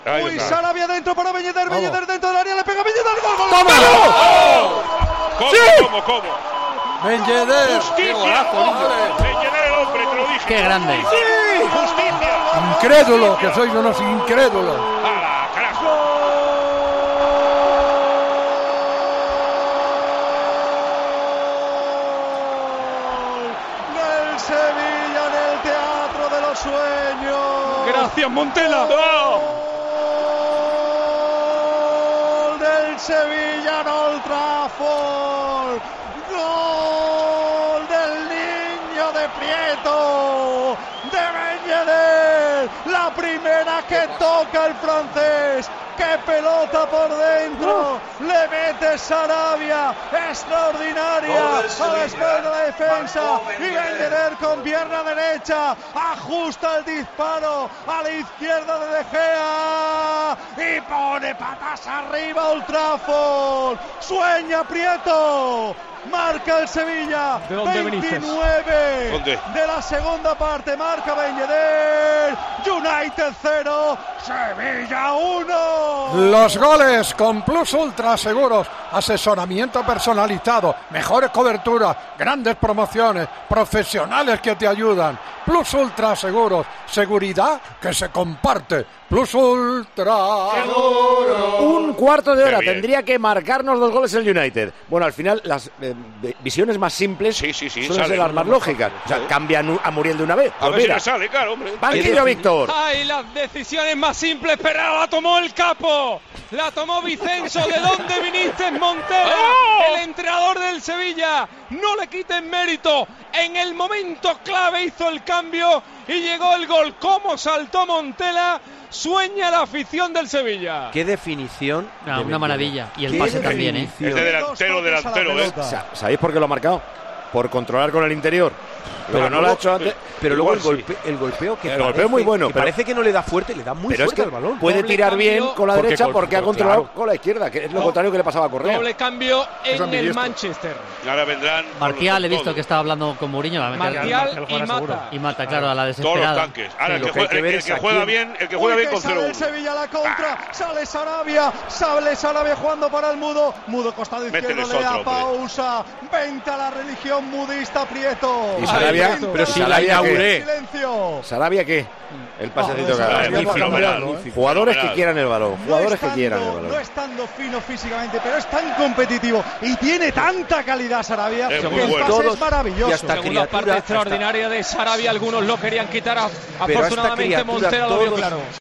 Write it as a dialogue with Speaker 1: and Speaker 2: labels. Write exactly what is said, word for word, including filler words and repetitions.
Speaker 1: Ahí
Speaker 2: Uy,
Speaker 1: está.
Speaker 2: Sarabia dentro para Beñeder, Beñeder dentro del área, le pega Beñeder, gol, gol.
Speaker 3: ¡Toma!
Speaker 1: ¡Oh! ¿Cómo,
Speaker 3: ¡Sí!
Speaker 1: cómo, cómo?
Speaker 3: Beñeder.
Speaker 1: Justicia,
Speaker 3: ¡Qué golazo,
Speaker 1: hombre.
Speaker 3: hombre!
Speaker 1: Beñeder el hombre, te lo dije.
Speaker 4: ¡Qué grande!
Speaker 1: ¡Sí! ¡Justicia!
Speaker 3: Incrédulo, que sois unos incrédulos.
Speaker 1: ¡Hala, carajo!
Speaker 2: Del Sevilla en el Teatro de los Sueños.
Speaker 4: ¡Gracias, Montela!
Speaker 1: ¡No!
Speaker 2: Gol del Sevilla en Old Trafford. Gol del niño de Prieto, de Beñeder. La primera que toca el francés. ¡Qué pelota por dentro! Le mete Sarabia, extraordinaria, a la espalda de la defensa, y Beñeder con pierna derecha, ajusta el disparo a la izquierda de De Gea, y pone patas arriba Old Trafford. Sueña Prieto, marca el Sevilla.
Speaker 4: ¿De dónde
Speaker 2: veintinueve
Speaker 1: ¿Dónde?
Speaker 2: de la segunda parte, marca Beñeder. United cero, Sevilla uno.
Speaker 3: Los goles con Plus Ultra Seguros, asesoramiento personalizado, mejores coberturas, grandes promociones, profesionales que te ayudan. Plus Ultra Seguros, seguridad que se comparte. Plus Ultra.
Speaker 5: Un cuarto de hora
Speaker 1: Qué bien.
Speaker 5: tendría que marcarnos dos goles el United. Bueno, al final las eh, visiones más simples
Speaker 1: Sí, sí, sí,
Speaker 5: suelen
Speaker 1: sale.
Speaker 5: ser las más lógicas. O sea,
Speaker 1: Sí.
Speaker 5: cambian a Muriel de una vez.
Speaker 1: A
Speaker 5: Pues
Speaker 1: ver si
Speaker 5: mira,
Speaker 1: le sale, claro, hombre.
Speaker 5: banquillo Víctor.
Speaker 4: ¡Ay, las decisiones más simples! Pero la tomó el capo. La tomó Vicenzo. ¿De dónde viniste, Montela?
Speaker 1: ¡Oh!
Speaker 4: El entrenador del Sevilla. No le quiten mérito. En el momento clave hizo el cambio y llegó el gol. ¿Cómo saltó Montela? Sueña la afición del Sevilla.
Speaker 6: Qué definición.
Speaker 7: Ah,
Speaker 6: de
Speaker 7: una
Speaker 6: Beñeder.
Speaker 7: maravilla. Y el
Speaker 6: Qué
Speaker 7: pase también, ¿eh?
Speaker 6: definición.
Speaker 1: Es de delantero, delantero, ¿eh?
Speaker 5: Sa- ¿Sabéis por qué lo ha marcado? Por controlar con el interior. Pero no lo ha hecho antes.
Speaker 6: Pero luego el,
Speaker 1: Igual sí.
Speaker 6: golpe, el golpeo que
Speaker 5: El
Speaker 6: parece,
Speaker 5: golpeo es muy bueno,
Speaker 6: que
Speaker 5: pero-
Speaker 6: parece que no le da fuerte, le da muy
Speaker 5: Pero es
Speaker 6: fuerte
Speaker 5: que
Speaker 6: al balón.
Speaker 5: puede
Speaker 4: Doble
Speaker 5: tirar
Speaker 4: cambio.
Speaker 5: bien con la
Speaker 6: Porque
Speaker 5: derecha
Speaker 6: con-
Speaker 5: porque ha
Speaker 6: claro.
Speaker 5: controlado con la izquierda, que es lo
Speaker 4: No.
Speaker 5: contrario que le pasaba a Correa.
Speaker 4: Doble cambio
Speaker 3: Es
Speaker 4: en el
Speaker 3: ambidiestro.
Speaker 4: Manchester.
Speaker 1: Ahora vendrán.
Speaker 7: Martial, he
Speaker 1: todos,
Speaker 7: visto que estaba hablando con Mourinho. va a meter-
Speaker 4: Martial y Mata.
Speaker 7: Y Mata, claro, a la
Speaker 1: Todos los
Speaker 7: desesperada.
Speaker 1: tanques. Ahora,
Speaker 6: Sí,
Speaker 1: el
Speaker 6: lo
Speaker 1: que
Speaker 6: que hay
Speaker 1: juega,
Speaker 6: que
Speaker 1: el
Speaker 6: ver
Speaker 1: que-
Speaker 6: es
Speaker 1: el que
Speaker 6: a
Speaker 1: juega
Speaker 6: quién.
Speaker 1: bien, el que
Speaker 2: Uy,
Speaker 1: juega bien
Speaker 2: que
Speaker 1: con
Speaker 2: sale
Speaker 1: cero
Speaker 2: el
Speaker 1: uno.
Speaker 2: Sevilla a la contra, sale Sarabia, sale Sarabia jugando para el mudo, mudo costado izquierdo,
Speaker 1: Mételes
Speaker 2: le da
Speaker 1: otro, hombre.
Speaker 2: pausa, venta la religión mudista Prieto.
Speaker 5: Y Sarabia,
Speaker 2: Venta
Speaker 5: pero si la
Speaker 2: Sarabia,
Speaker 5: inauguré.
Speaker 2: silencio.
Speaker 5: ¿Sarabia qué? El pasecito
Speaker 2: Ah,
Speaker 5: que ha dado.
Speaker 2: Sarabia
Speaker 1: Muy
Speaker 2: va a
Speaker 1: fenomenal.
Speaker 2: cambiarlo,
Speaker 5: Jugadores que
Speaker 1: Fenomenal.
Speaker 5: quieran el balón.
Speaker 2: No
Speaker 5: Jugadores que
Speaker 2: estando-
Speaker 5: quieran el
Speaker 2: No
Speaker 5: balón.
Speaker 2: estando fino físicamente, pero es tan competitivo y tiene tanta calidad Sarabia
Speaker 1: Es
Speaker 2: que
Speaker 1: muy
Speaker 2: el
Speaker 1: bueno.
Speaker 2: pase
Speaker 6: Todos-
Speaker 2: es maravilloso.
Speaker 6: y hasta
Speaker 4: Segunda
Speaker 6: criatura,
Speaker 4: parte
Speaker 6: hasta-
Speaker 4: extraordinaria de Sarabia. Algunos lo querían quitar.
Speaker 6: Pero hasta
Speaker 4: Afortunadamente
Speaker 6: criatura,
Speaker 4: Montela lo vio
Speaker 6: todos-
Speaker 4: claro.